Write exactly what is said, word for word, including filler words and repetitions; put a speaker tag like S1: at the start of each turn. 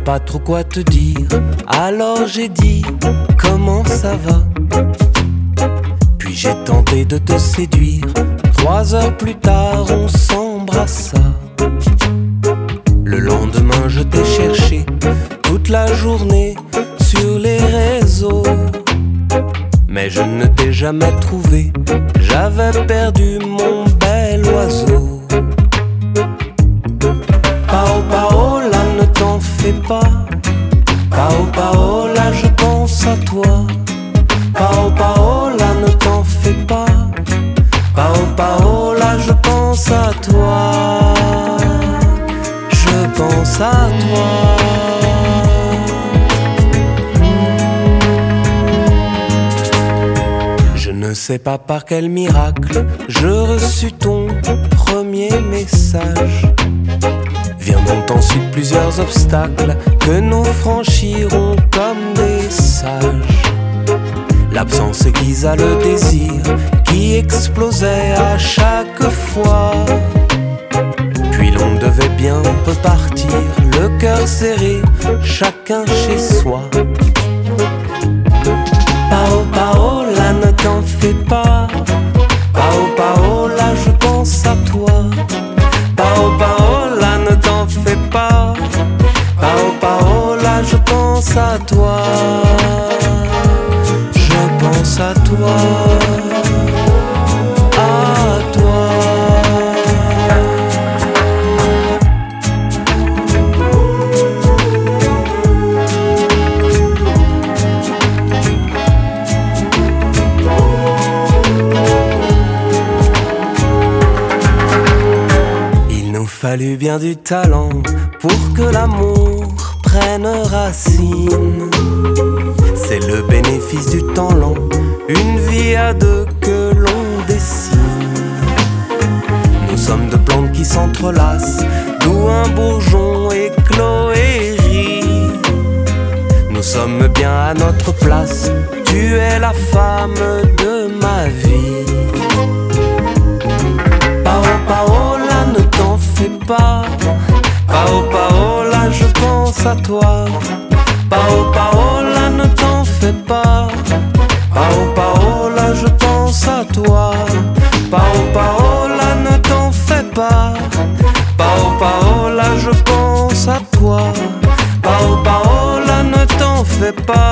S1: pas trop quoi te dire, alors j'ai dit comment ça va. Puis j'ai tenté de te séduire. Trois heures plus tard on s'embrassa. Le lendemain je t'ai cherché toute la journée sur les réseaux, mais je ne t'ai jamais trouvé, j'avais perdu mon bel oiseau. Pao Paola, ne t'en fais pas. Pao Paola, je pense à toi. Pao Paola, ne t'en fais pas. Pao Paola, je pense à toi. Je pense à toi. Je ne sais pas par quel miracle je reçus ton premier message. Viendront ensuite plusieurs obstacles que nous franchirons comme des sages. L'absence aiguisa le désir qui explosait à chaque fois. Puis l'on devait bien repartir, le cœur serré, chacun chez soi. Pao Paola, ne t'en fais pas. Pao Paola, je pense à toi. Pao Paola, ne t'en fais pas. Pao Paola, je pense à toi. Je pense à toi. À toi. Fallut bien du talent pour que l'amour prenne racine. C'est le bénéfice du temps lent, une vie à deux que l'on dessine. Nous sommes deux plantes qui s'entrelacent, d'où un bourgeon éclos et rit. Nous sommes bien à notre place, tu es la femme de ma vie. Pao Paola, ne t'en fais pas. Pao Paola, je pense à toi. Pao Paola, ne t'en fais pas. Pao Paola, je pense à toi. Pao Paola, ne t'en fais pas. Pao Paola, je pense à toi. Pao Paola, ne t'en fais pas.